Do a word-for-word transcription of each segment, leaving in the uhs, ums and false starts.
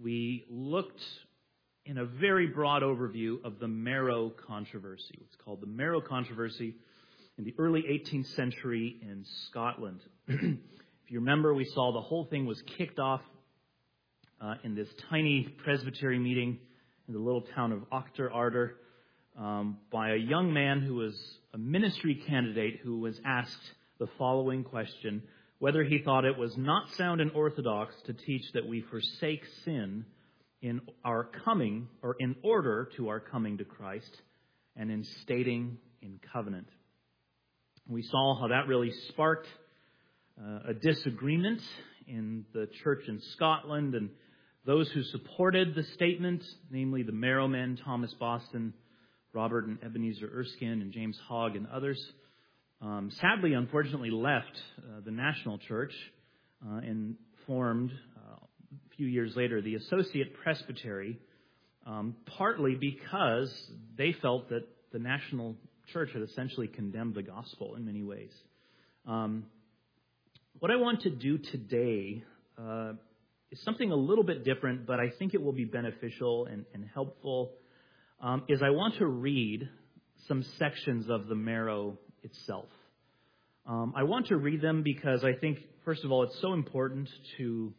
we looked in a very broad overview of the Marrow Controversy. It's called the Marrow Controversy in the early eighteenth century in Scotland. If you remember, we saw the whole thing was kicked off uh, in this tiny presbytery meeting in the little town of Auchterarder um, by a young man who was a ministry candidate who was asked the following question: whether he thought it was not sound and orthodox to teach that we forsake sin in our coming, or in order to our coming to Christ, and in stating in covenant. We saw how that really sparked uh, a disagreement in the church in Scotland, and those who supported the statement, namely the Marrow men, Thomas Boston, Robert and Ebenezer Erskine, and James Hogg and others, um, sadly, unfortunately, left uh, the national church uh, and formed uh, a few years later the Associate Presbytery, um, partly because they felt that the national church had essentially condemned the gospel in many ways. Um, what I want to do today uh, is something a little bit different, but I think it will be beneficial and, and helpful, um, is I want to read some sections of the Marrow itself. Um, I want to read them because I think, first of all, it's so important to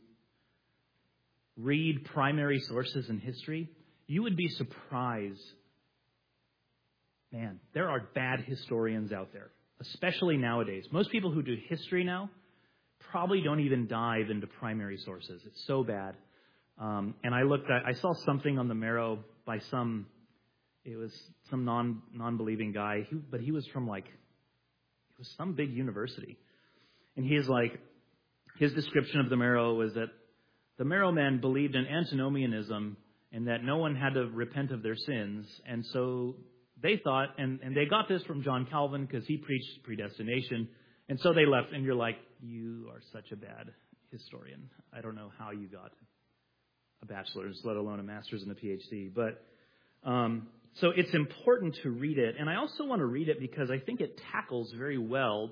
read primary sources in history. You would be surprised. Man, there are bad historians out there, especially nowadays. Most people who do history now probably don't even dive into primary sources. It's so bad. Um, and I looked at, I saw something on the Marrow by some, it was some non, non-believing guy, he, but he was from like, it was some big university. And he is like, his description of the Marrow was that the Marrow men believed in antinomianism and that no one had to repent of their sins. And so they thought, and, and they got this from John Calvin because he preached predestination. And so they left, and you're like, you are such a bad historian. I don't know how you got a bachelor's, let alone a master's and a P H D. But um, so it's important to read it. And I also want to read it because I think it tackles very well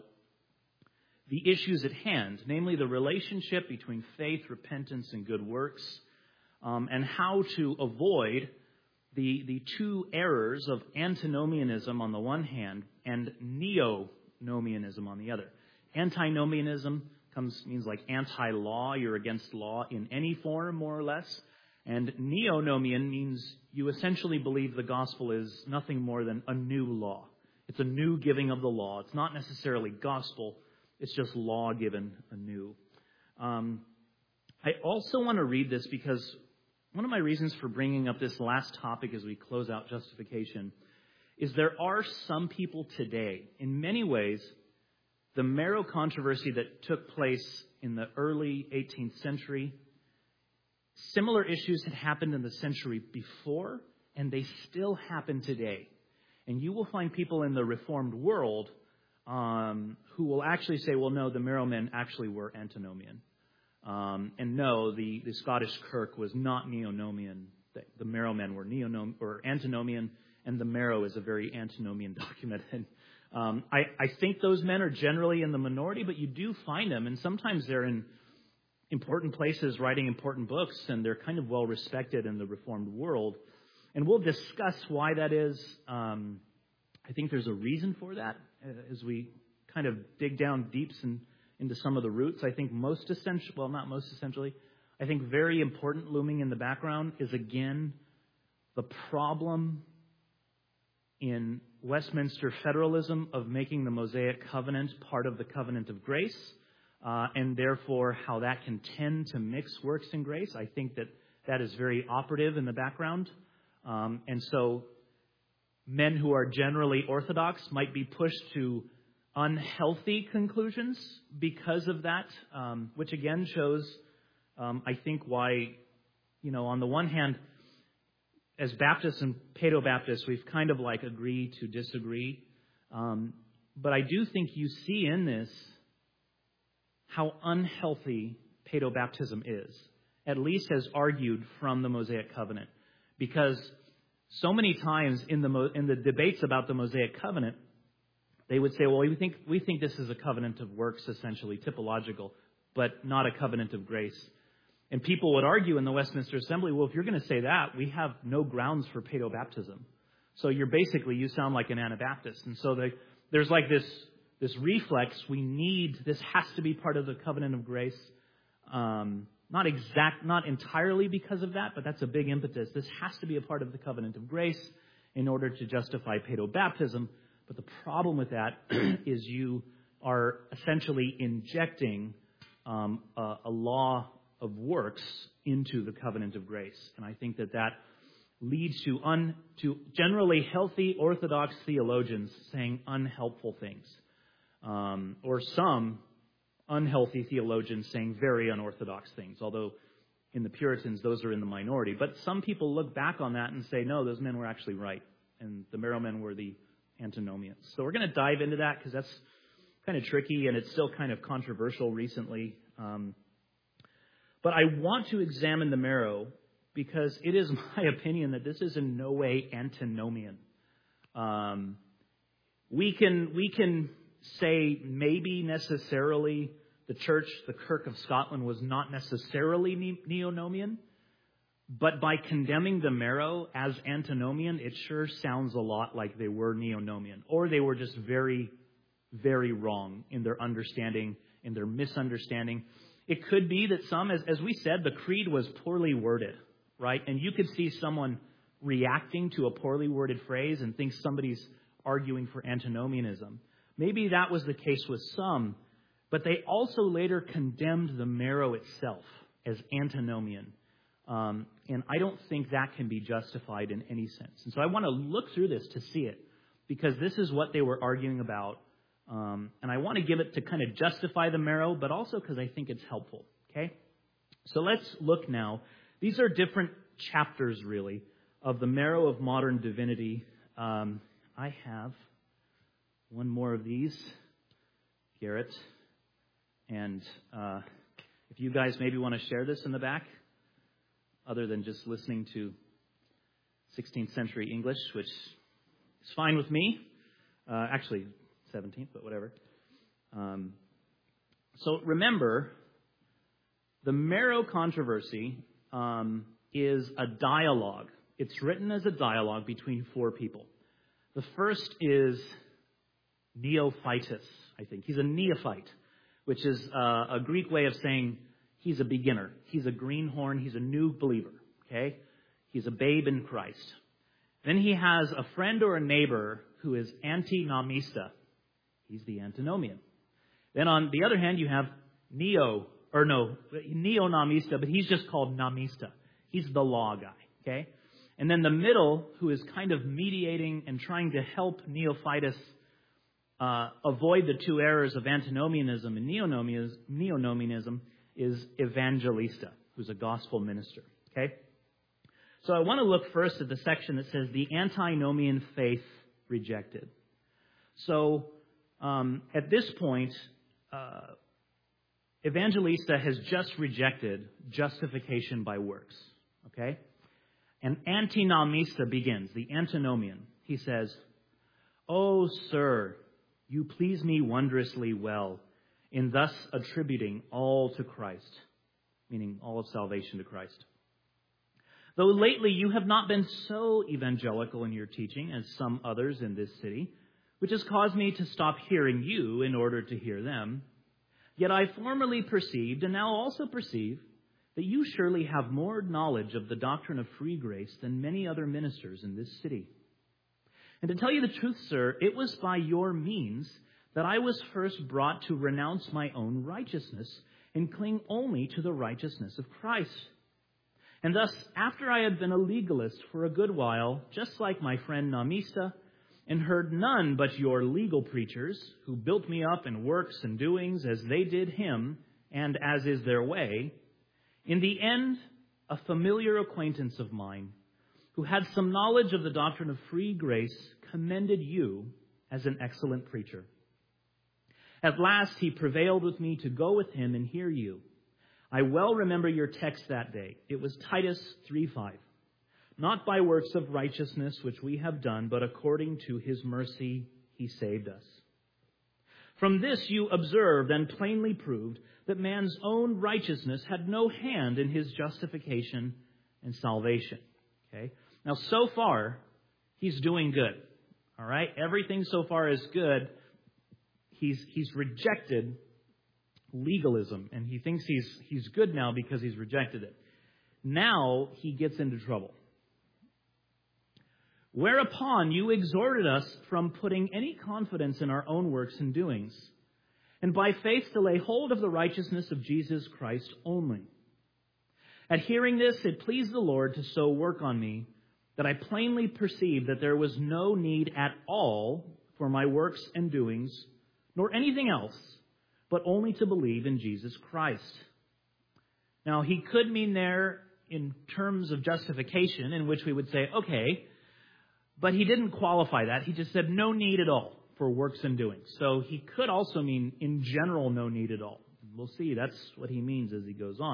the issues at hand, namely the relationship between faith, repentance, and good works, um, and how to avoid the, the two errors of antinomianism on the one hand and neo-nomianism on the other. Antinomianism comes means like anti-law, you're against law in any form, more or less. And neo-nomian means you essentially believe the gospel is nothing more than a new law. It's a new giving of the law. It's not necessarily gospel. It's just law given anew. Um, I also want to read this because one of my reasons for bringing up this last topic as we close out justification is there are some people today, in many ways, the Marrow controversy that took place in the early eighteenth century, similar issues had happened in the century before, and they still happen today. And you will find people in the Reformed world um, who will actually say, well, no, the Marrow men actually were antinomian. Um, and no, the, the Scottish Kirk was not neo-nomian. The, the Marrow men were, neo-nom- or antinomian, and the Marrow is a very antinomian document. And um, I, I think those men are generally in the minority, but you do find them, and sometimes they're in important places writing important books, and they're kind of well respected in the Reformed world. And we'll discuss why that is. Um, I think there's a reason for that uh, as we kind of dig down deep in, into some of the roots. I think most essential, well, not most essentially, I think very important looming in the background is, again, the problem in Westminster federalism of making the Mosaic covenant part of the covenant of grace, uh, and therefore how that can tend to mix works and grace. I think that that is very operative in the background. Um, and so men who are generally orthodox might be pushed to unhealthy conclusions because of that, um, which again shows, um, I think, why, you know, on the one hand, as Baptists and Paedo-Baptists, we've kind of like agreed to disagree. Um, but I do think you see in this how unhealthy Paedo-Baptism is, at least as argued from the Mosaic Covenant. Because so many times in the in the debates about the Mosaic Covenant, they would say, well, we think we think this is a covenant of works, essentially, typological, but not a covenant of grace. And people would argue in the Westminster Assembly, well, if you're going to say that, we have no grounds for paedobaptism. So you're basically, you sound like an Anabaptist. And so they, there's like this, this reflex. We need, this has to be part of the covenant of grace. Um, not exact, not entirely because of that, but that's a big impetus. This has to be a part of the covenant of grace in order to justify paedobaptism. But the problem with that is you are essentially injecting um, a, a law of works into the covenant of grace. And I think that that leads to un, to generally healthy Orthodox theologians saying unhelpful things. Um, or some unhealthy theologians saying very unorthodox things, although in the Puritans, those are in the minority. But some people look back on that and say, no, those men were actually right. And the Marrow men were the antinomians. So we're going to dive into that because that's kind of tricky and it's still kind of controversial recently. Um, but I want to examine the Marrow because it is my opinion that this is in no way antinomian. Um, we can we can say maybe necessarily the church, the Kirk of Scotland, was not necessarily neonomian, but by condemning the Marrow as antinomian, it sure sounds a lot like they were neonomian, or they were just very, very wrong in their understanding, in their misunderstanding. It could be that some, as, as we said, the creed was poorly worded, right? And you could see someone reacting to a poorly worded phrase and think somebody's arguing for antinomianism. Maybe that was the case with some, but they also later condemned the Marrow itself as antinomian. Um, and I don't think that can be justified in any sense. And so I want to look through this to see it, because this is what they were arguing about. Um, and I want to give it to kind of justify the Marrow, but also because I think it's helpful. Okay? So let's look now. These are different chapters, really, of the Marrow of Modern Divinity. Um, I have one more of these, Garrett. And uh, if you guys maybe want to share this in the back, other than just listening to sixteenth century English, which is fine with me. Uh, actually, seventeenth, but whatever. Um, so remember, the Marrow controversy um, is a dialogue. It's written as a dialogue between four people. The first is Neophytus, I think. He's a neophyte, which is uh, a Greek way of saying he's a beginner. He's a greenhorn. He's a new believer. Okay? He's a babe in Christ. Then he has a friend or a neighbor who is antinomista. He's the antinomian. Then on the other hand, you have neo, or no, neonomista, but he's just called nomista. He's the law guy. Okay? And then the middle, who is kind of mediating and trying to help Neophytus uh, avoid the two errors of antinomianism and neonomianism, is Evangelista, who's a gospel minister. Okay? So I want to look first at the section that says the antinomian faith rejected. So um, at this point, uh, Evangelista has just rejected justification by works. Okay? And antinomista begins, the antinomian. He says, "O sir, you please me wondrously well in thus attributing all to Christ," meaning all of salvation to Christ. "Though lately you have not been so evangelical in your teaching as some others in this city, which has caused me to stop hearing you in order to hear them, yet I formerly perceived, and now also perceive, that you surely have more knowledge of the doctrine of free grace than many other ministers in this city. And to tell you the truth, sir, it was by your means that I was first brought to renounce my own righteousness and cling only to the righteousness of Christ. And thus, after I had been a legalist for a good while, just like my friend Nomista, and heard none but your legal preachers, who built me up in works and doings as they did him, and as is their way, in the end, a familiar acquaintance of mine, who had some knowledge of the doctrine of free grace, commended you as an excellent preacher. At last he prevailed with me to go with him and hear you. I well remember your text that day. It was Titus three five. Not by works of righteousness which we have done, but according to his mercy he saved us. From this you observed and plainly proved that man's own righteousness had no hand in his justification and salvation. Okay? Now, so far, he's doing good. All right? Everything so far is good. He's he's rejected legalism, and he thinks he's he's good now because he's rejected it. Now he gets into trouble. Whereupon you exhorted us from putting any confidence in our own works and doings, and by faith to lay hold of the righteousness of Jesus Christ only. At hearing this, it pleased the Lord to so work on me that I plainly perceived that there was no need at all for my works and doings, nor anything else, but only to believe in Jesus Christ. Now, he could mean there in terms of justification, in which we would say, okay, but he didn't qualify that. He just said no need at all for works and doings. So he could also mean in general no need at all. We'll see. That's what he means as he goes on.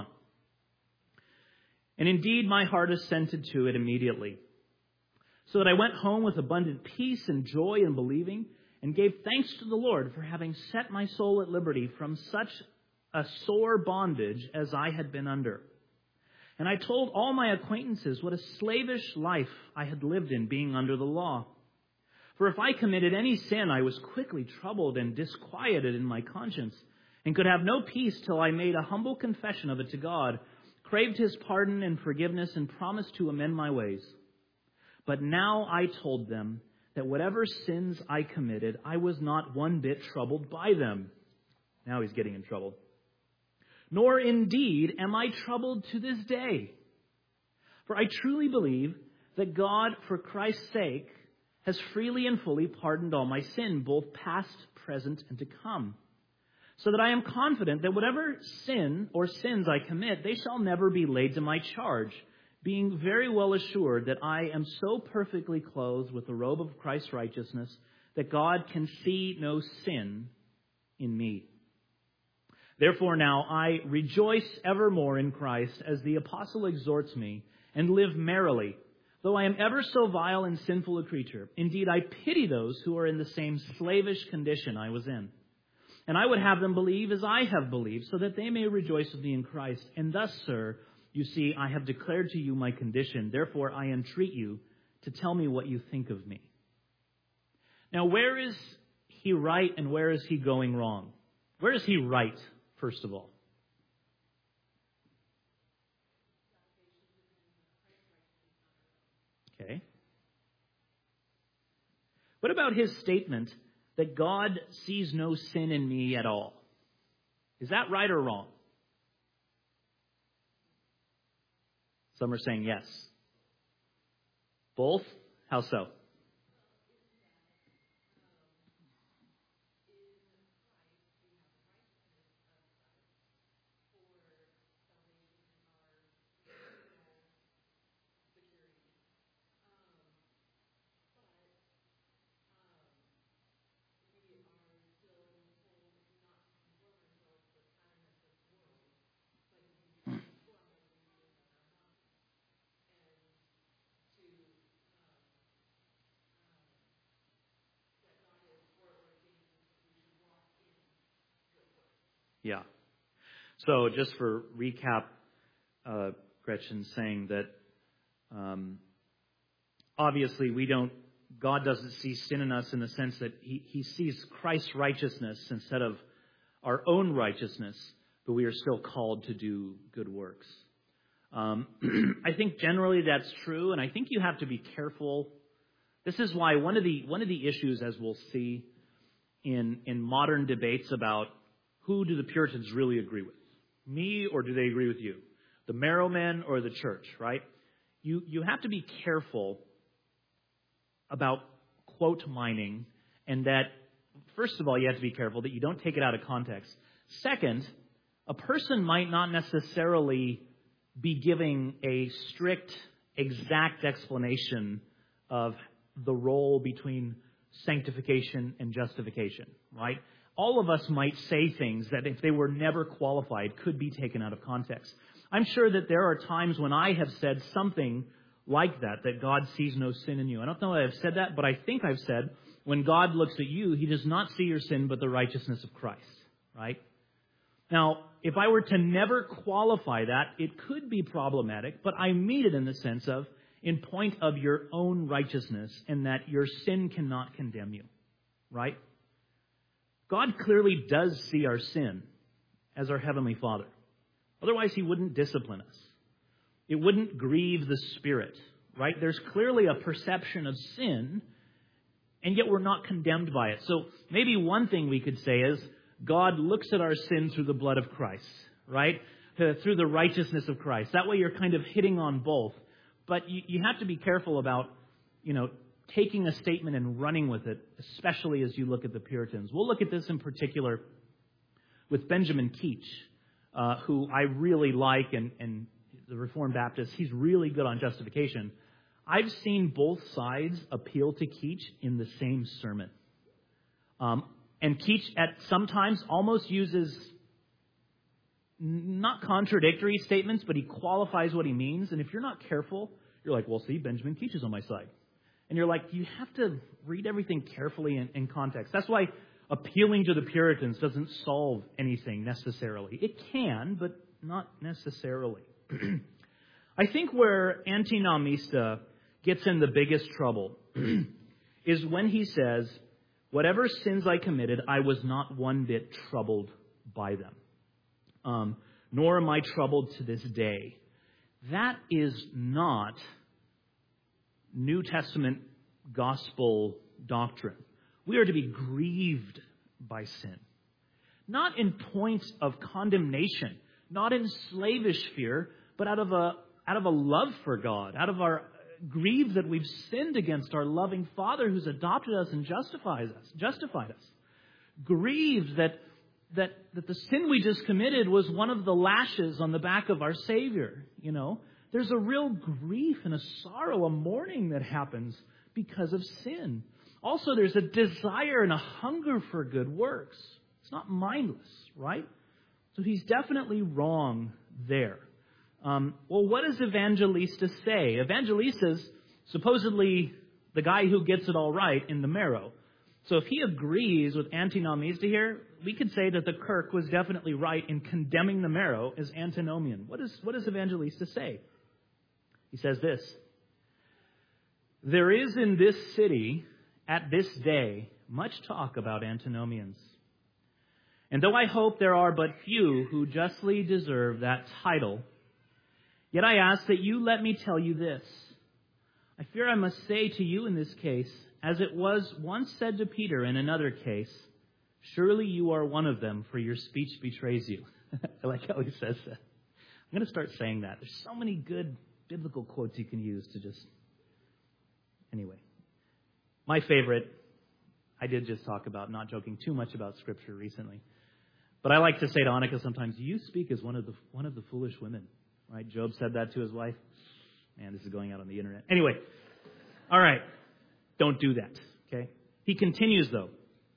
And indeed, my heart assented to it immediately, so that I went home with abundant peace and joy in believing, and gave thanks to the Lord for having set my soul at liberty from such a sore bondage as I had been under. And I told all my acquaintances what a slavish life I had lived in, being under the law. For if I committed any sin, I was quickly troubled and disquieted in my conscience, and could have no peace till I made a humble confession of it to God, craved his pardon and forgiveness, and promised to amend my ways. But now I told them that whatever sins I committed, I was not one bit troubled by them. Now he's getting in trouble. Nor indeed am I troubled to this day. For I truly believe that God, for Christ's sake, has freely and fully pardoned all my sin, both past, present, and to come. So that I am confident that whatever sin or sins I commit, they shall never be laid to my charge, being very well assured that I am so perfectly clothed with the robe of Christ's righteousness that God can see no sin in me. Therefore now I rejoice evermore in Christ, as the apostle exhorts me, and live merrily, though I am ever so vile and sinful a creature. Indeed, I pity those who are in the same slavish condition I was in. And I would have them believe as I have believed, so that they may rejoice with me in Christ. And thus, sir, you see, I have declared to you my condition. Therefore, I entreat you to tell me what you think of me. Now, where is he right and where is he going wrong? Where is he right, first of all? Okay. What about his statement that God sees no sin in me at all? Is that right or wrong? Some are saying yes. Both? How so? Yeah. So just for recap, uh, Gretchen's saying that um, obviously we don't, God doesn't see sin in us in the sense that he, he sees Christ's righteousness instead of our own righteousness, but we are still called to do good works. Um, I think generally that's true, and I think you have to be careful. This is why one of the one of the issues, as we'll see in in modern debates about who do the Puritans really agree with? Me, or do they agree with you? The Marrowmen or the church, right? You you have to be careful about quote mining, and that, first of all, you have to be careful that you don't take it out of context. Second, a person might not necessarily be giving a strict, exact explanation of the role between sanctification and justification, right? All of us might say things that if they were never qualified could be taken out of context. I'm sure that there are times when I have said something like that, that God sees no sin in you. I don't know that I've said that, but I think I've said When God looks at you, he does not see your sin, but the righteousness of Christ, right? Now, if I were to never qualify that, it could be problematic, but I mean it in the sense of, in point of your own righteousness, and that your sin cannot condemn you, right? God clearly does see our sin as our Heavenly Father. Otherwise, he wouldn't discipline us. It wouldn't grieve the Spirit, right? There's clearly a perception of sin, and yet we're not condemned by it. So maybe one thing we could say is, God looks at our sin through the blood of Christ, right? Through the righteousness of Christ. That way you're kind of hitting on both. But you, you have to be careful about, you know, taking a statement and running with it, especially as you look at the Puritans. We'll look at this in particular with Benjamin Keach, uh, who I really like, and, and the Reformed Baptist. He's really good on justification. I've seen both sides appeal to Keach in the same sermon. Um, and Keach at sometimes almost uses not contradictory statements, but he qualifies what he means. And if you're not careful, you're like, well, see, Benjamin Keach is on my side. And you're like, you have to read everything carefully in, in context. That's why appealing to the Puritans doesn't solve anything necessarily. It can, but not necessarily. I think where Antinomista gets in the biggest trouble is when he says, whatever sins I committed, I was not one bit troubled by them. Um, nor am I troubled to this day. That is not New Testament gospel doctrine. We are to be grieved by sin. Not in point of condemnation, not in slavish fear, but out of a out of a love for God, out of our grief that we've sinned against our loving Father who's adopted us and justifies us, justified us. Grieved that That, that the sin we just committed was one of the lashes on the back of our Savior, you know. There's a real grief and a sorrow, a mourning that happens because of sin. Also, there's a desire and a hunger for good works. It's not mindless, right? So he's definitely wrong there. Um, well, what does Evangelista say? Evangelista's supposedly the guy who gets it all right in the marrow. So if he agrees with Antinomista here, we could say that the Kirk was definitely right in condemning the marrow as antinomian. What, is, what does Evangelista say? He says this: there is in this city at this day much talk about antinomians. And though I hope there are but few who justly deserve that title, yet I ask that you let me tell you this. I fear I must say to you in this case, as it was once said to Peter in another case, surely you are one of them, for your speech betrays you. I like how he says that. I'm going to start saying that. There's so many good biblical quotes you can use to just... Anyway, my favorite, I did just talk about not joking too much about Scripture recently. But I like to say to Annika sometimes, you speak as one of the one of the foolish women. Right? Job said that to his wife. Man, this is going out on the internet. Anyway, all right. Don't do that, okay? He continues, though.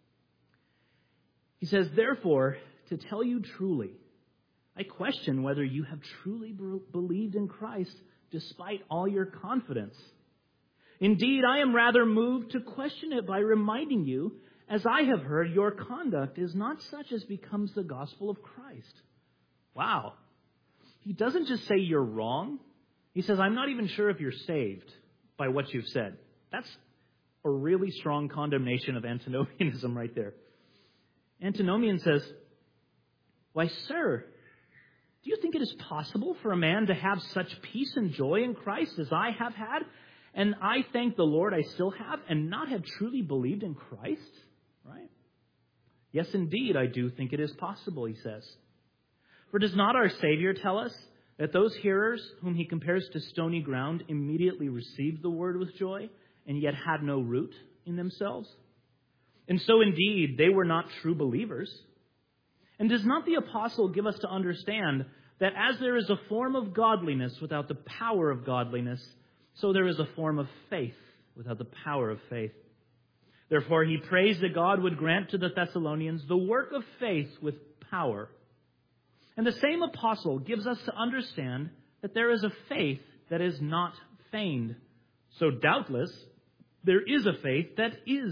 He says, therefore, to tell you truly, I question whether you have truly believed in Christ despite all your confidence. Indeed, I am rather moved to question it by reminding you, as I have heard, your conduct is not such as becomes the gospel of Christ. Wow. He doesn't just say you're wrong. He says, I'm not even sure if you're saved by what you've said. That's a really strong condemnation of antinomianism right there. Antinomian says, why, sir, do you think it is possible for a man to have such peace and joy in Christ as I have had, and I thank the Lord I still have, and not have truly believed in Christ? Right? Yes, indeed, I do think it is possible, he says. For does not our Savior tell us that those hearers whom he compares to stony ground immediately received the word with joy, and yet had no root in themselves? And so indeed, they were not true believers. And does not the apostle give us to understand that as there is a form of godliness without the power of godliness, so there is a form of faith without the power of faith? Therefore, he prays that God would grant to the Thessalonians the work of faith with power. And the same apostle gives us to understand that there is a faith that is not feigned. So doubtless, there is a faith that is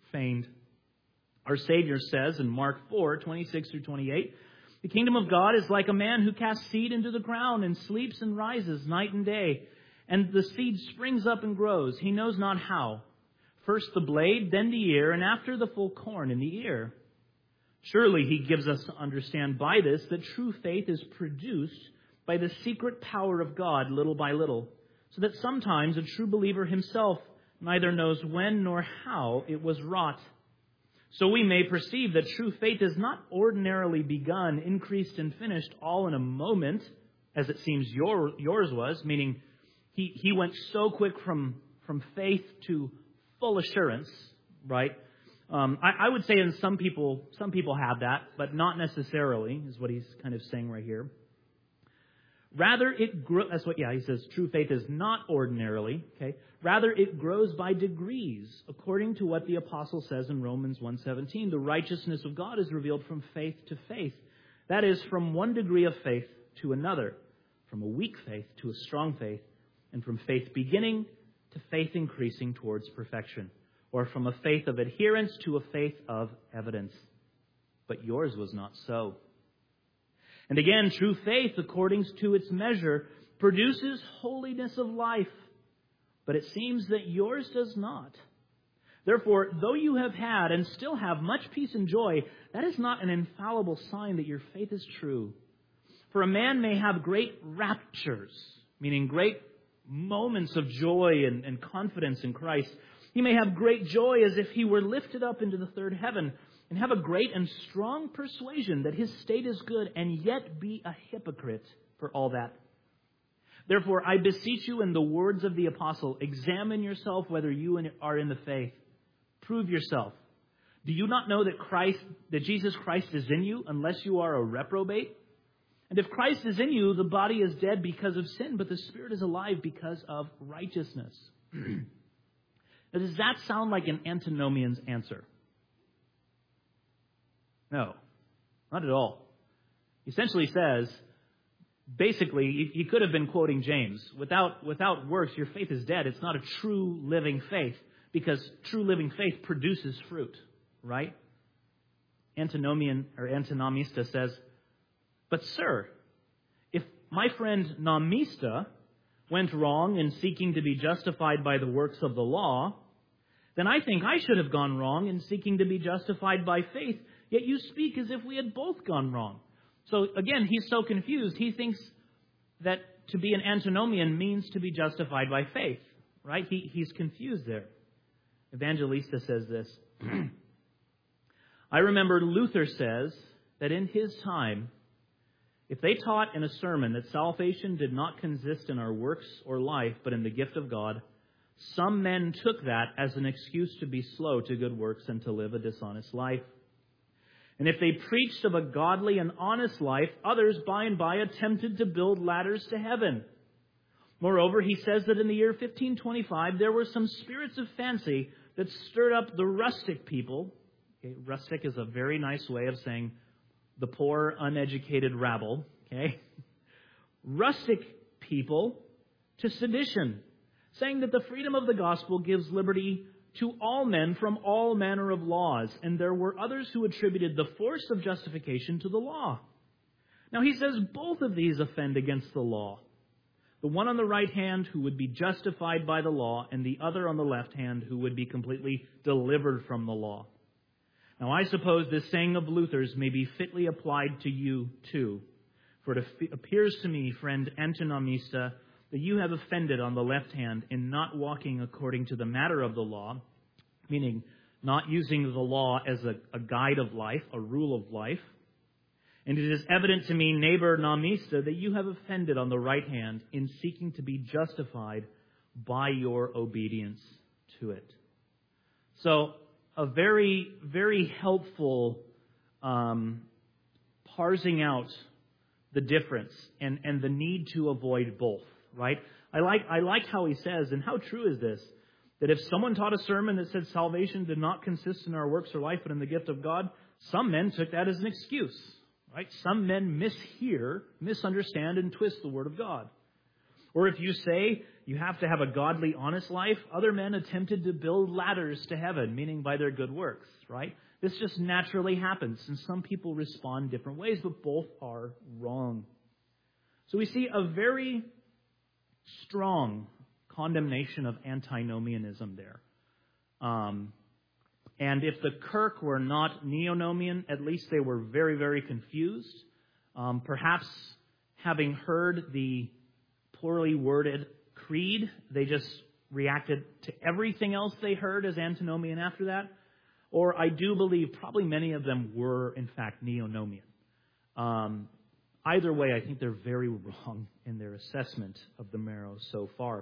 feigned. Our Savior says in Mark four, twenty-six through twenty-eight, the kingdom of God is like a man who casts seed into the ground and sleeps and rises night and day. And the seed springs up and grows. He knows not how. First the blade, then the ear, and after the full corn in the ear. Surely he gives us to understand by this that true faith is produced by the secret power of God little by little, so that sometimes a true believer himself neither knows when nor how it was wrought. So we may perceive that true faith is not ordinarily begun, increased, and finished all in a moment, as it seems your, yours was, meaning he, he went so quick from, from faith to full assurance, right? Um, I, I would say in some people, some people have that, but not necessarily, is what he's kind of saying right here. Rather, it grows, that's what, yeah, he says, true faith is not ordinarily, okay? Rather, it grows by degrees, according to what the apostle says in Romans one seventeen. The righteousness of God is revealed from faith to faith. That is, from one degree of faith to another, from a weak faith to a strong faith, and from faith beginning to faith increasing towards perfection, or from a faith of adherence to a faith of evidence. But yours was not so. And again, true faith, according to its measure, produces holiness of life. But it seems that yours does not. Therefore, though you have had and still have much peace and joy, that is not an infallible sign that your faith is true. For a man may have great raptures, meaning great moments of joy and, and confidence in Christ. He may have great joy as if he were lifted up into the third heaven, and have a great and strong persuasion that his state is good, and yet be a hypocrite for all that. Therefore, I beseech you in the words of the apostle, examine yourself whether you are in the faith. Prove yourself. Do you not know that Christ, that Jesus Christ is in you, unless you are a reprobate? And if Christ is in you, the body is dead because of sin, but the spirit is alive because of righteousness. Now, does that sound like an antinomian's answer? No, not at all. He essentially says, basically, he could have been quoting James. Without, without works, your faith is dead. It's not a true living faith, because true living faith produces fruit, right? Antinomian or antinomista says, but sir, if my friend Nomista went wrong in seeking to be justified by the works of the law, then I think I should have gone wrong in seeking to be justified by faith. Yet you speak as if we had both gone wrong. So again, he's so confused. He thinks that to be an antinomian means to be justified by faith, right? He, he's confused there. Evangelista says this. I remember Luther says that in his time, if they taught in a sermon that salvation did not consist in our works or life, but in the gift of God, some men took that as an excuse to be slow to good works and to live a dishonest life. And if they preached of a godly and honest life, others by and by attempted to build ladders to heaven. Moreover, he says that in the year fifteen twenty-five, there were some spirits of fancy that stirred up the rustic people. Okay, rustic is a very nice way of saying the poor, uneducated rabble. Okay, rustic people to sedition, saying that the freedom of the gospel gives liberty to all men from all manner of laws. And there were others who attributed the force of justification to the law. Now he says both of these offend against the law. The one on the right hand who would be justified by the law, and the other on the left hand who would be completely delivered from the law. Now I suppose this saying of Luther's may be fitly applied to you too. For it appears to me, friend antinomista, that you have offended on the left hand in not walking according to the matter of the law, meaning not using the law as a, a guide of life, a rule of life. And it is evident to me, neighbor nomista, that you have offended on the right hand in seeking to be justified by your obedience to it. So, a very, very helpful um, parsing out the difference and, and the need to avoid both. Right? I like I like how he says, and how true is this, that if someone taught a sermon that said salvation did not consist in our works or life, but in the gift of God, some men took that as an excuse. Right? Some men mishear, misunderstand, and twist the word of God. Or if you say You have to have a godly, honest life. Other men attempted to build ladders to heaven, meaning by their good works, right? This just naturally happens, and some people respond different ways, but both are wrong. So we see a very strong condemnation of antinomianism there. Um, and if the Kirk were not neo-nomian, at least they were very, very confused. Um, perhaps having heard the poorly worded creed, they just reacted to everything else they heard as antinomian after that. Or I do believe probably many of them were, in fact, neo-nomian. Um, either way, I think they're very wrong in their assessment of the marrow so far.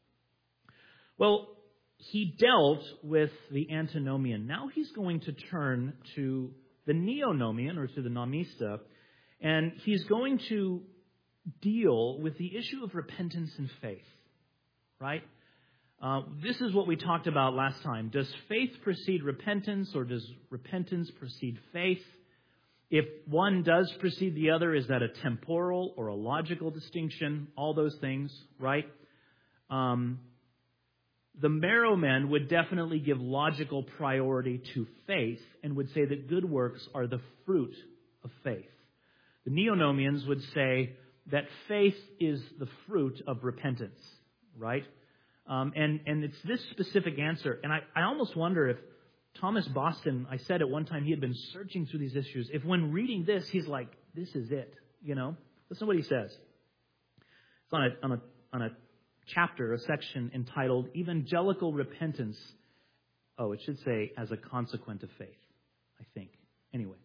Well, he dealt with the antinomian. Now he's going to turn to the neo-nomian, or to the nomista, and he's going to deal with the issue of repentance and faith, right? Uh, this is what we talked about last time. Does faith precede repentance, or does repentance precede faith? If one does precede the other, is that a temporal or a logical distinction? All those things, right? Um, the marrow men would definitely give logical priority to faith and would say that good works are the fruit of faith. The neo-nomians would say that faith is the fruit of repentance, right? Um, and, and it's this specific answer. And I, I almost wonder if Thomas Boston, I said at one time he had been searching through these issues, if when reading this, he's like, this is it, you know? Listen to what he says. It's on a, on a, on a chapter, a section entitled Evangelical Repentance. Oh, it should say as a consequent of faith, I think. Anyway.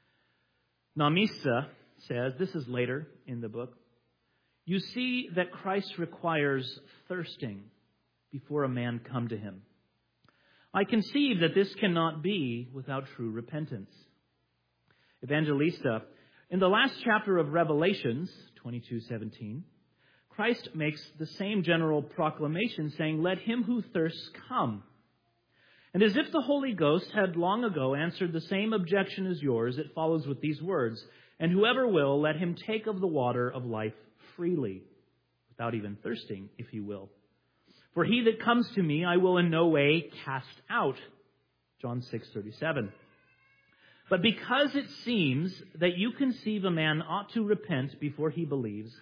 Nomista says, this is later in the book, you see that Christ requires thirsting before a man come to him. I conceive that this cannot be without true repentance. Evangelista, in the last chapter of Revelations, twenty-two seventeen, Christ makes the same general proclamation saying, let him who thirsts come. And as if the Holy Ghost had long ago answered the same objection as yours, it follows with these words, and whoever will, let him take of the water of life freely, without even thirsting, if he will. For he that comes to me, I will in no way cast out. John six thirty-seven. But because it seems that you conceive a man ought to repent before he believes,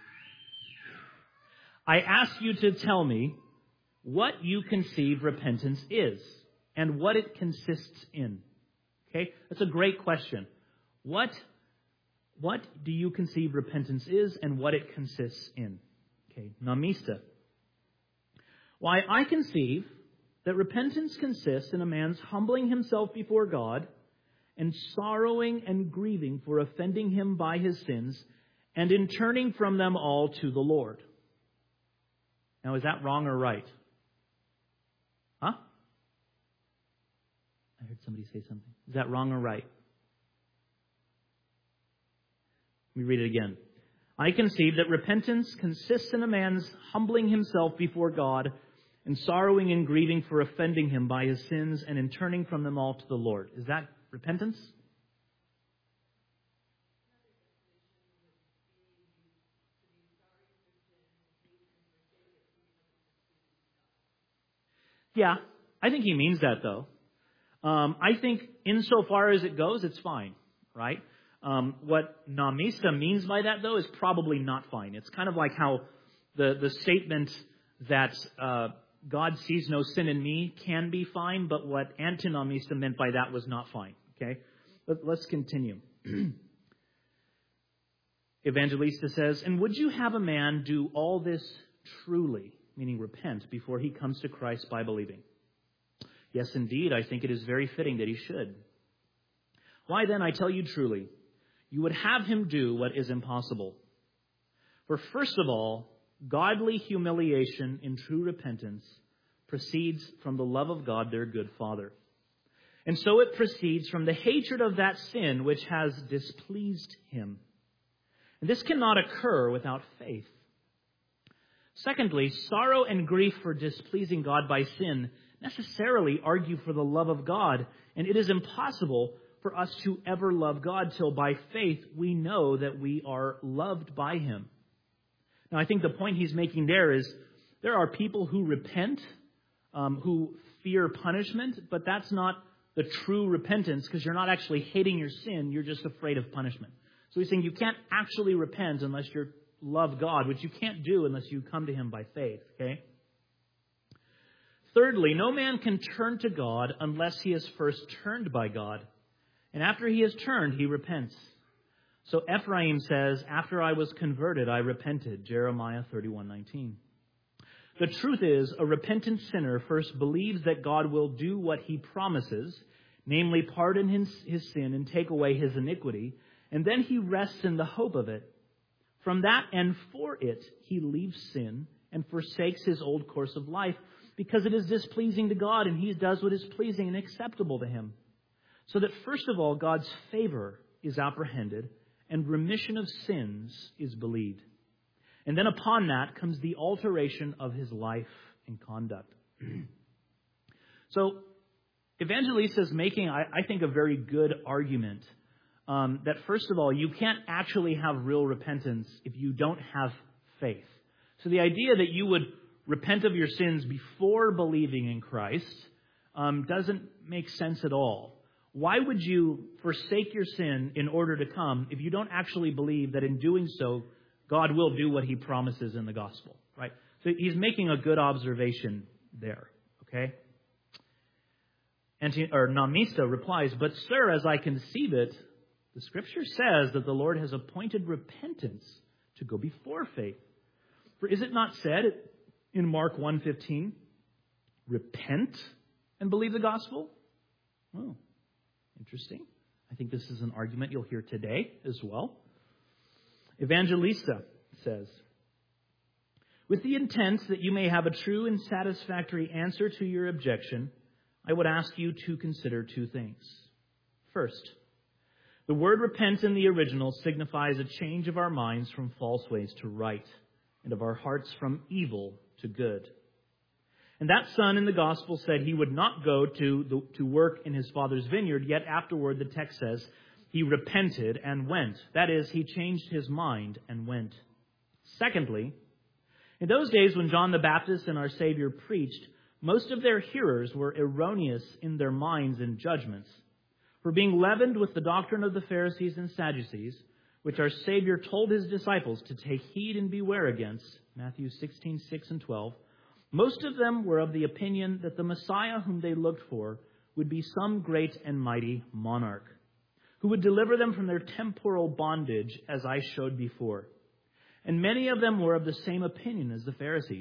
I ask you to tell me what you conceive repentance is and what it consists in. Okay? That's a great question. What, what do you conceive repentance is and what it consists in? Okay, nomista. Why, I conceive that repentance consists in a man's humbling himself before God and sorrowing and grieving for offending him by his sins and in turning from them all to the Lord. Now, is that wrong or right? Huh? I heard somebody say something. Is that wrong or right? Let me read it again. I conceive that repentance consists in a man's humbling himself before God and sorrowing and grieving for offending him by his sins and in turning from them all to the Lord. Is that repentance? Yeah, I think he means that, though. Um, I think insofar as it goes, it's fine, right? Um, what nomista means by that, though, is probably not fine. It's kind of like how the, the statement that uh, God sees no sin in me can be fine, but what antinomista meant by that was not fine, okay? But let's continue. Evangelista says, and would you have a man do all this truly, meaning repent, before he comes to Christ by believing? Yes, indeed, I think it is very fitting that he should. Why then, I tell you truly, you would have him do what is impossible. For first of all, godly humiliation in true repentance proceeds from the love of God, their good Father. And so it proceeds from the hatred of that sin which has displeased him. And this cannot occur without faith. Secondly, sorrow and grief for displeasing God by sin necessarily argue for the love of God, and it is impossible for us to ever love God till by faith we know that we are loved by him. Now, I think the point he's making there is There are people who repent, um, who fear punishment, but that's not the true repentance, because you're not actually hating your sin, you're just afraid of punishment. So he's saying you can't actually repent unless you love God, which you can't do unless you come to him by faith, okay? Thirdly, no man can turn to God unless he is first turned by God. And after he has turned, he repents. So Ephraim says, after I was converted, I repented, Jeremiah thirty-one nineteen. The truth is, a repentant sinner first believes that God will do what he promises, namely pardon his, his sin and take away his iniquity, and then he rests in the hope of it. From that and for it, he leaves sin and forsakes his old course of life, because it is displeasing to God, and he does what is pleasing and acceptable to him. So that first of all, God's favor is apprehended, and remission of sins is believed. And then upon that comes the alteration of his life and conduct. So Evangelista is making, I, I think, a very good argument um, that, first of all, you can't actually have real repentance if you don't have faith. So the idea that you would repent of your sins before believing in Christ um, doesn't make sense at all. Why would you forsake your sin in order to come if you don't actually believe that in doing so, God will do what he promises in the gospel, right? So he's making a good observation there, okay? And or Namista replies, but sir, as I conceive it, the scripture says that the Lord has appointed repentance to go before faith. For is it not said in Mark one fifteen, repent and believe the gospel? Oh, interesting. I think this is an argument you'll hear today as well. Evangelista says, with the intent that you may have a true and satisfactory answer to your objection, I would ask you to consider two things. First, the word repent in the original signifies a change of our minds from false ways to right, and of our hearts from evil to good. And that son in the gospel said he would not go to, the, to work in his father's vineyard, yet afterward the text says he repented and went. That is, he changed his mind and went. Secondly, in those days when John the Baptist and our Savior preached, most of their hearers were erroneous in their minds and judgments. For being leavened with the doctrine of the Pharisees and Sadducees, which our Savior told his disciples to take heed and beware against, Matthew sixteen, six and twelve, most of them were of the opinion that the Messiah whom they looked for would be some great and mighty monarch, who would deliver them from their temporal bondage, as I showed before. And many of them were of the same opinion as the Pharisees.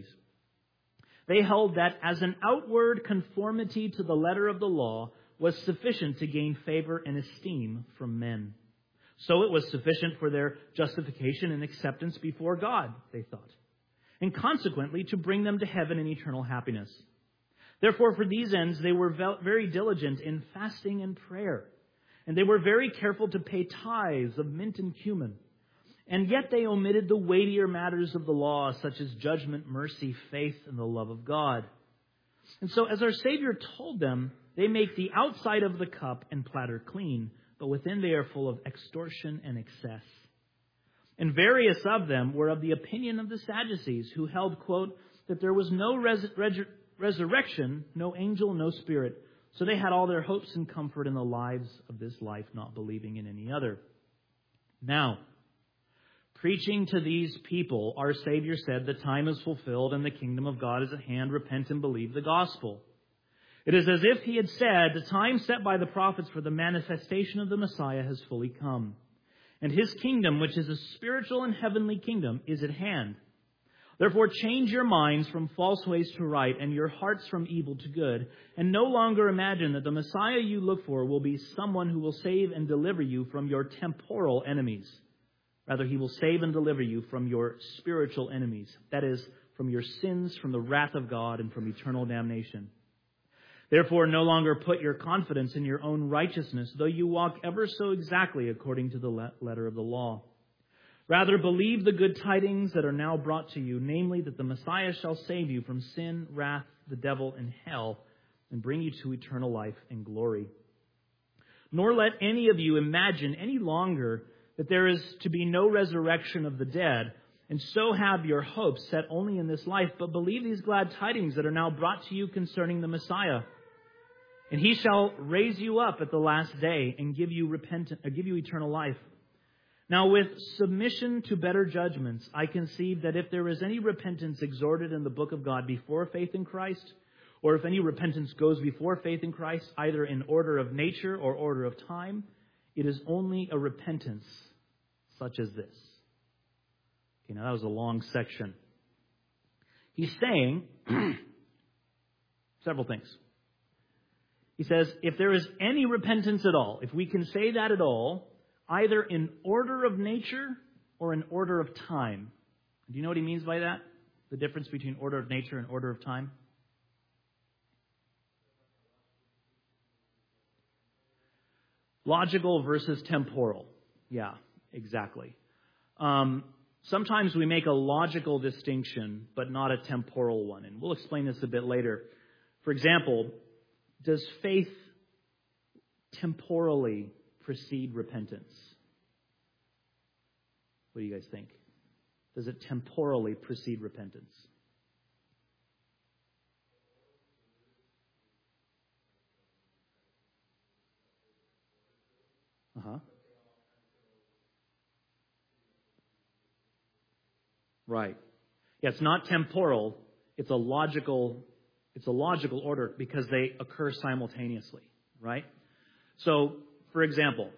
They held that as an outward conformity to the letter of the law was sufficient to gain favor and esteem from men. So it was sufficient for their justification and acceptance before God, they thought, and consequently to bring them to heaven and eternal happiness. Therefore, for these ends, they were very diligent in fasting and prayer, and they were very careful to pay tithes of mint and cumin. And yet they omitted the weightier matters of the law, such as judgment, mercy, faith, and the love of God. And so, as our Savior told them, they make the outside of the cup and platter clean, but within they are full of extortion and excess. And various of them were of the opinion of the Sadducees, who held, quote, that there was no res- res- resurrection, no angel, no spirit. So they had all their hopes and comfort in the lives of this life, not believing in any other. Now, preaching to these people, our Savior said, the time is fulfilled and the kingdom of God is at hand. Repent and believe the gospel. It is as if he had said, the time set by the prophets for the manifestation of the Messiah has fully come. And his kingdom, which is a spiritual and heavenly kingdom, is at hand. Therefore, change your minds from false ways to right and your hearts from evil to good, and no longer imagine that the Messiah you look for will be someone who will save and deliver you from your temporal enemies. Rather, he will save and deliver you from your spiritual enemies. That is, from your sins, from the wrath of God, and from eternal damnation. Therefore, no longer put your confidence in your own righteousness, though you walk ever so exactly according to the letter of the law. Rather, believe the good tidings that are now brought to you, namely that the Messiah shall save you from sin, wrath, the devil, and hell, and bring you to eternal life and glory. Nor let any of you imagine any longer that there is to be no resurrection of the dead, And so have your hopes set only in this life, but believe these glad tidings that are now brought to you concerning the Messiah. And he shall raise you up at the last day and give you repentance, uh, give you eternal life. Now with submission to better judgments, I conceive that if there is any repentance exhorted in the book of God before faith in Christ, or if any repentance goes before faith in Christ, either in order of nature or order of time, it is only a repentance such as this. Okay, now that was a long section. He's saying several things. He says, if there is any repentance at all, if we can say that at all, either in order of nature or in order of time. Do you know what he means by that? The difference between order of nature and order of time? Logical versus temporal. Yeah, exactly. Um, sometimes we make a logical distinction, but not a temporal one. And we'll explain this a bit later. For example, does faith temporally precede repentance? What do you guys think? Does it temporally precede repentance? Uh-huh. Right. Yeah, it's not temporal. It's a logical, it's a logical order because they occur simultaneously, right? So, for example,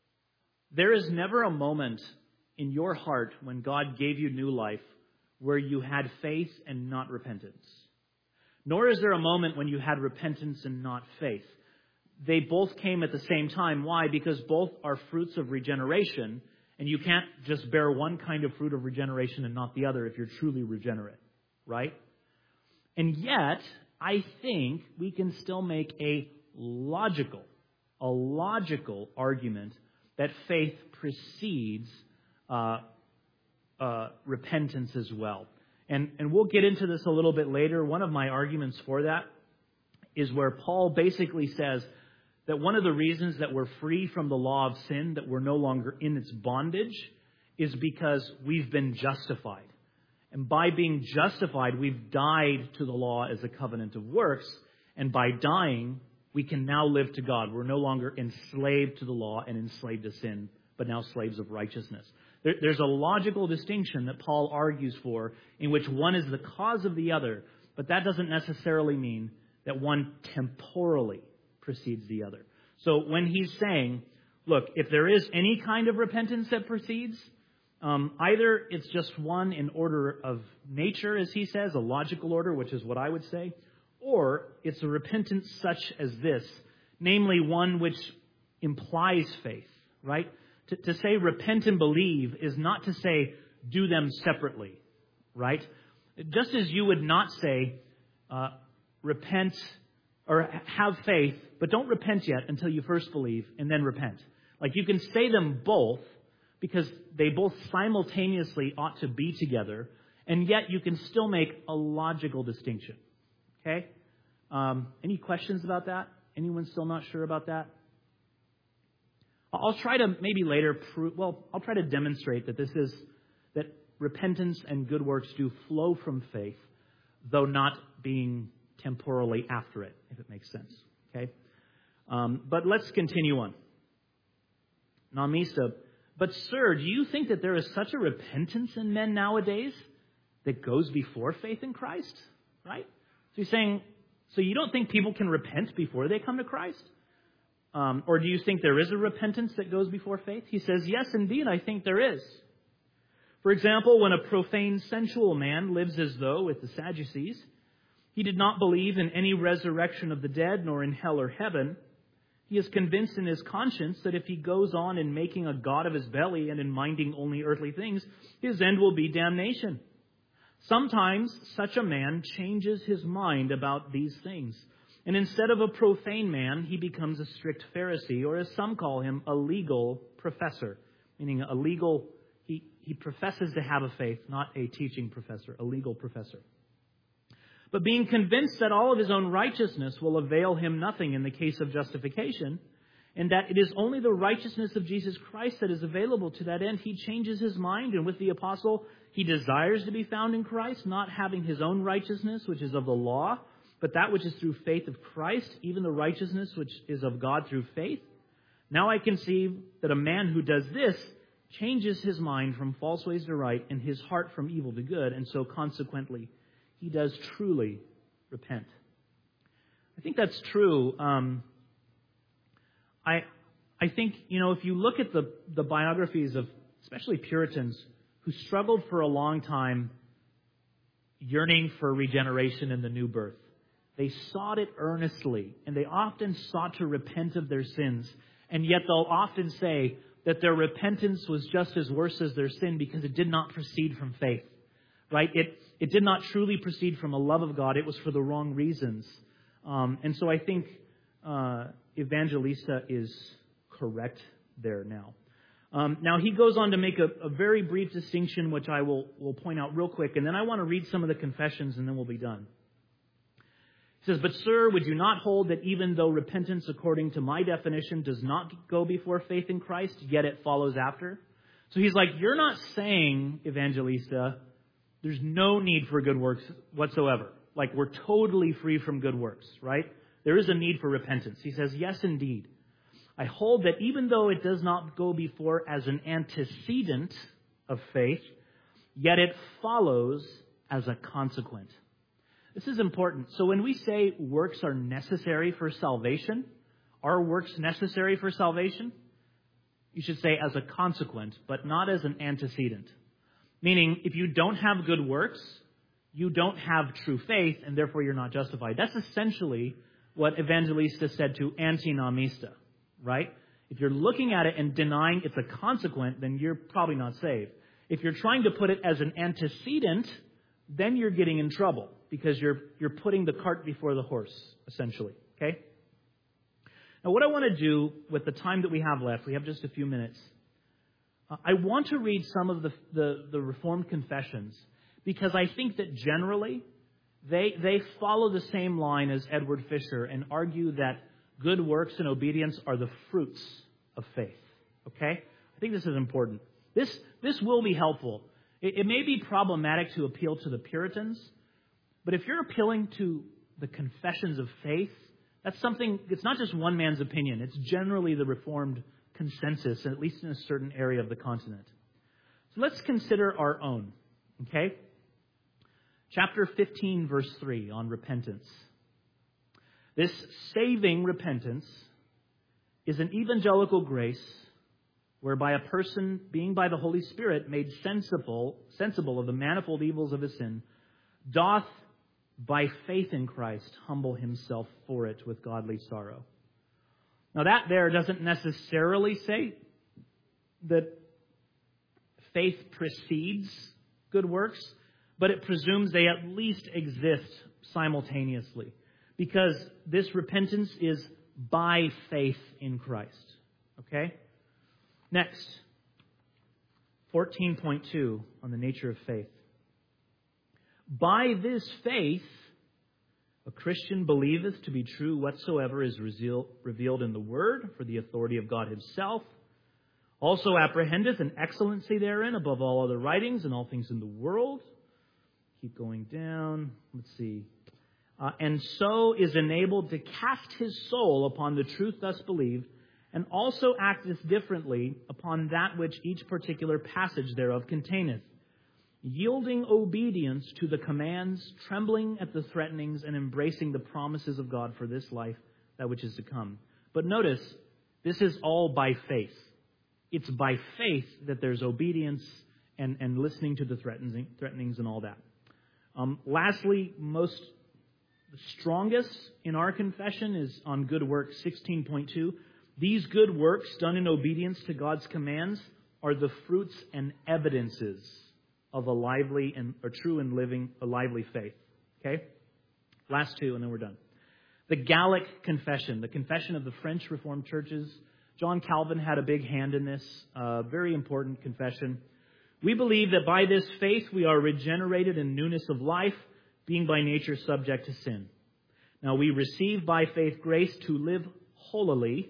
there is never a moment in your heart when God gave you new life where you had faith and not repentance. Nor is there a moment when you had repentance and not faith. They both came at the same time. Why? Because both are fruits of regeneration, and you can't just bear one kind of fruit of regeneration and not the other if you're truly regenerate, right? And yet, I think we can still make a logical, a logical argument that faith precedes uh, uh, repentance as well. And, and we'll get into this a little bit later. One of my arguments for that is where Paul basically says that one of the reasons that we're free from the law of sin, that we're no longer in its bondage, is because we've been justified. And by being justified, we've died to the law as a covenant of works. And by dying, we can now live to God. We're no longer enslaved to the law and enslaved to sin, but now slaves of righteousness. There, there's a logical distinction that Paul argues for in which one is the cause of the other, but that doesn't necessarily mean that one temporally precedes the other. So when he's saying, look, if there is any kind of repentance that precedes, um, either it's just one in order of nature, as he says, a logical order, which is what I would say, or it's a repentance such as this, namely one which implies faith, right? To, to say repent and believe is not to say do them separately, right? Just as you would not say uh, repent or have faith, but don't repent yet until you first believe and then repent. Like you can say them both because they both simultaneously ought to be together, and yet you can still make a logical distinction. Okay? Um, any questions about that? Anyone still not sure about that? I'll try to maybe later prove, well, I'll try to demonstrate that this is, that repentance and good works do flow from faith, though not being temporally after it, if it makes sense. Okay? Um, but let's continue on. Namisa, but sir, do you think that there is such a repentance in men nowadays that goes before faith in Christ? Right? So he's saying, so you don't think people can repent before they come to Christ? Um, or do you think there is a repentance that goes before faith? He says, yes, indeed, I think there is. For example, when a profane, sensual man lives as though, with the Sadducees, he did not believe in any resurrection of the dead, nor in hell or heaven. He is convinced in his conscience that if he goes on in making a god of his belly and in minding only earthly things, his end will be damnation. Sometimes such a man changes his mind about these things. And instead of a profane man, he becomes a strict Pharisee, or as some call him, a legal professor. Meaning a legal, he, he professes to have a faith, not a teaching professor, a legal professor. But being convinced that all of his own righteousness will avail him nothing in the case of justification, and that it is only the righteousness of Jesus Christ that is available to that end. He changes his mind, and with the apostle, he desires to be found in Christ, not having his own righteousness, which is of the law, but that which is through faith of Christ, even the righteousness which is of God through faith. Now I conceive that a man who does this changes his mind from false ways to right and his heart from evil to good, and so consequently he does truly repent. I think that's true. Um, I I think, you know, if you look at the, the biographies of especially Puritans who struggled for a long time yearning for regeneration and the new birth, they sought it earnestly, and they often sought to repent of their sins. And yet they'll often say that their repentance was just as worse as their sin because it did not proceed from faith, right? It it did not truly proceed from a love of God. It was for the wrong reasons. Um, and so I think uh, Evangelista is correct there now. Um, now, he goes on to make a, a very brief distinction, which I will, will point out real quick. And then I want to read some of the confessions, and then we'll be done. He says, "But, sir, would you not hold that even though repentance, according to my definition, does not go before faith in Christ, yet it follows after?" So he's like, you're not saying, Evangelista, there's no need for good works whatsoever. Like, we're totally free from good works, right? There is a need for repentance. He says, yes, indeed. I hold that even though it does not go before as an antecedent of faith, yet it follows as a consequent. This is important. So when we say works are necessary for salvation, are works necessary for salvation? You should say as a consequent, but not as an antecedent. Meaning, if you don't have good works, you don't have true faith, and therefore you're not justified. That's essentially what Evangelista said to Antinomista, right? If you're looking at it and denying it's a consequent, then you're probably not saved. If you're trying to put it as an antecedent, then you're getting in trouble because you're you're putting the cart before the horse, essentially, okay? Now, what I want to do with the time that we have left, we have just a few minutes, uh, I want to read some of the, the, the Reformed confessions because I think that generally they they follow the same line as Edward Fisher and argue that good works and obedience are the fruits of faith, okay? I think this is important. This, this will be helpful. It, it may be problematic to appeal to the Puritans, but if you're appealing to the confessions of faith, that's something, it's not just one man's opinion. It's generally the Reformed consensus, at least in a certain area of the continent. So let's consider our own, okay? Chapter fifteen, verse three, on repentance. This saving repentance is an evangelical grace whereby a person, being by the Holy Spirit made sensible, sensible of the manifold evils of his sin, doth by faith in Christ humble himself for it with godly sorrow. Now that there doesn't necessarily say that faith precedes good works, but it presumes they at least exist simultaneously. Because this repentance is by faith in Christ. Okay? Next, fourteen point two on the nature of faith. By this faith, a Christian believeth to be true whatsoever is revealed in the Word for the authority of God himself. Also apprehendeth an excellency therein above all other writings and all things in the world. Keep going down. Let's see. Uh, and so is enabled to cast his soul upon the truth thus believed, and also acteth differently upon that which each particular passage thereof containeth, yielding obedience to the commands, trembling at the threatenings, and embracing the promises of God for this life, that which is to come. But notice, this is all by faith. It's by faith that there's obedience and, and listening to the threatening, threatenings and all that. Um, lastly, most the strongest in our confession is on good works, sixteen point two. These good works done in obedience to God's commands are the fruits and evidences of a lively and a true and living, a lively faith. Okay? Last two, and then we're done. The Gallic Confession, the confession of the French Reformed churches. John Calvin had a big hand in this. Uh, very important confession. We believe that by this faith we are regenerated in newness of life, being by nature subject to sin. Now we receive by faith grace to live holily,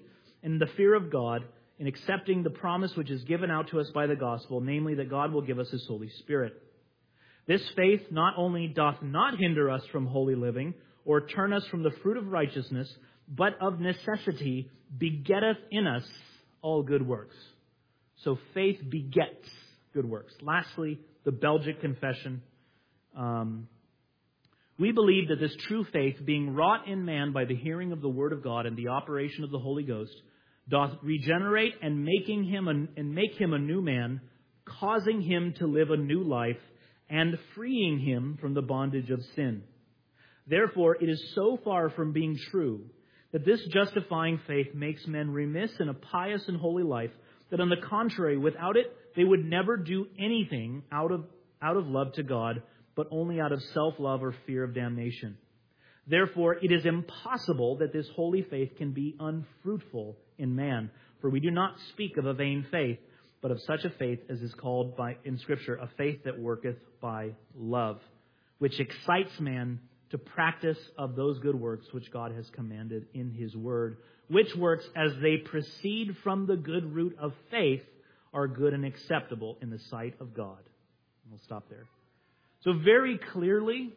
in the fear of God, in accepting the promise which is given out to us by the gospel, namely that God will give us His Holy Spirit. This faith not only doth not hinder us from holy living, or turn us from the fruit of righteousness, but of necessity begetteth in us all good works. So faith begets good works. Lastly, the Belgic Confession. Um, we believe that this true faith, being wrought in man by the hearing of the Word of God and the operation of the Holy Ghost, doth regenerate and making him a, and make him a new man, causing him to live a new life, and freeing him from the bondage of sin. Therefore, it is so far from being true that this justifying faith makes men remiss in a pious and holy life, that on the contrary, without it, they would never do anything out of, out of love to God, but only out of self-love or fear of damnation. Therefore, it is impossible that this holy faith can be unfruitful in man, for we do not speak of a vain faith, but of such a faith as is called by in Scripture a faith that worketh by love, which excites man to practice of those good works which God has commanded in His Word, which works, as they proceed from the good root of faith, are good and acceptable in the sight of God. We'll stop there. So very clearly,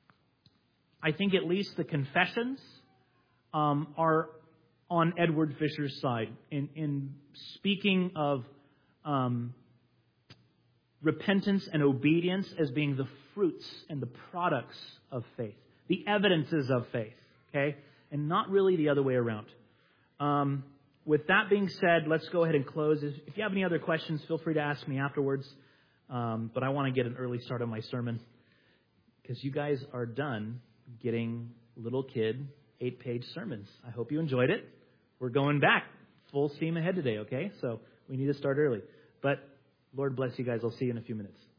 I think at least the confessions um, are on Edward Fisher's side in, in speaking of um, repentance and obedience as being the fruits and the products of faith, the evidences of faith, okay, and not really the other way around. Um, with that being said, let's go ahead and close. If you have any other questions, feel free to ask me afterwards. Um, but I want to get an early start on my sermon because you guys are done getting little kid eight-page sermons. I hope you enjoyed it. We're going back full steam ahead today, okay? So we need to start early. But Lord bless you guys. I'll see you in a few minutes.